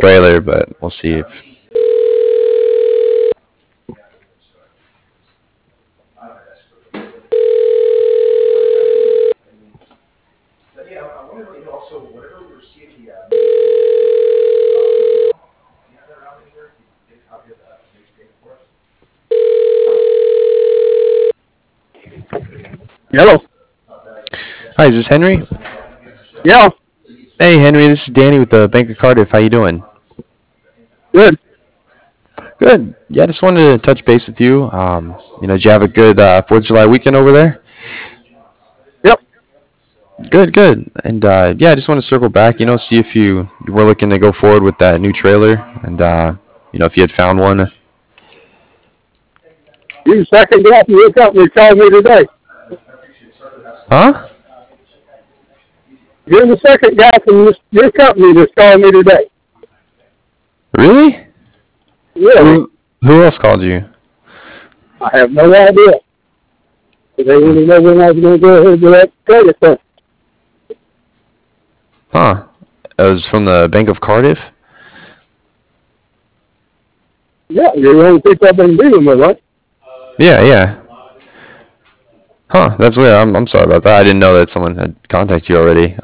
trailer, but we'll see if. Hello. Hi, is this Henry? Yeah. Hey, Henry, this is Danny with the Bank of Cardiff. How you doing? Good. Good. Yeah, I just wanted to touch base with you. Did you have a good 4th of July weekend over there? Yep. Good, good. And yeah, I just want to circle back, see if you were looking to go forward with that new trailer and, if you had found one. You second guy from your company called me today. Huh? You're the second guy from your company that's called me today. Really? Really? Who else called you? I have no idea. They didn't know when I was going to go ahead with that credit thing. Huh? It was from the Bank of Cardiff? Yeah, you're the only people I've been dealing with, right? Yeah, yeah. Huh, that's weird. I'm sorry about that. I didn't know that someone had contacted you already.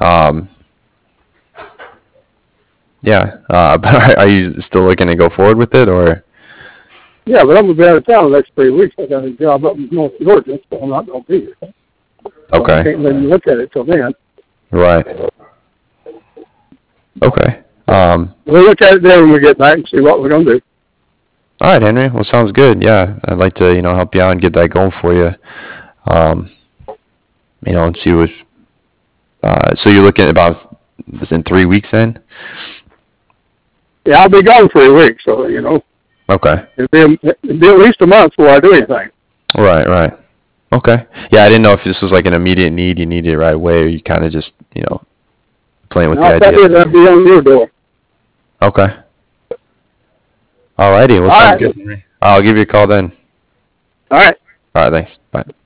Yeah. But are you still looking to go forward with it, or? Yeah, but I'm going to be out of town the next 3 weeks. I got a job up in North Georgia, so I'm not going to be here. So Okay. I can't let you look at it till then. Right. Okay. We'll look at it then when we get back and see what we're going to do. All right, Henry. Well, sounds good. Yeah, I'd like to, help you out and get that going for you. And see what. So you're looking at about this in 3 weeks then? Yeah, I'll be gone 3 weeks, so, Okay. it'll be at least a month before I do anything. Right, right. Okay. Yeah, I didn't know if this was like an immediate need, you needed it right away, or you kind of just, playing with the I'll tell idea. you that'll be on your door. Okay. All righty. Well, All sounds right. good, Henry. I'll give you a call then. All right. All right, thanks. Bye.